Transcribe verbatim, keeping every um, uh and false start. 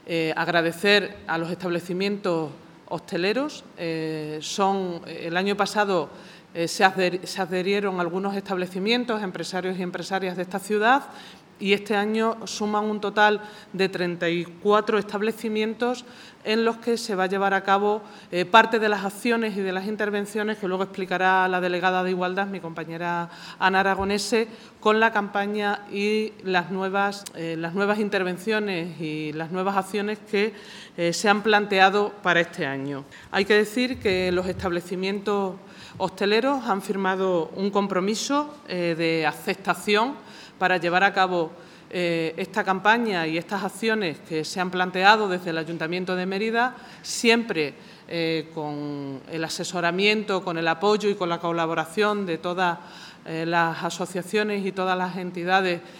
Eh, agradecer a los establecimientos hosteleros. Eh, son, el año pasado eh, se, adher, se adherieron algunos establecimientos, empresarios y empresarias de esta ciudad, y este año suman un total de treinta y cuatro establecimientos en los que se va a llevar a cabo eh, parte de las acciones y de las intervenciones que luego explicará la delegada de Igualdad, mi compañera Ana Aragonese, con la campaña y las nuevas, eh, las nuevas intervenciones y las nuevas acciones que eh, se han planteado para este año. Hay que decir que los establecimientos hosteleros han firmado un compromiso eh, de aceptación para llevar a cabo eh, esta campaña y estas acciones que se han planteado desde el Ayuntamiento de Mérida, siempre eh, con el asesoramiento, con el apoyo y con la colaboración de todas eh, las asociaciones y todas las entidades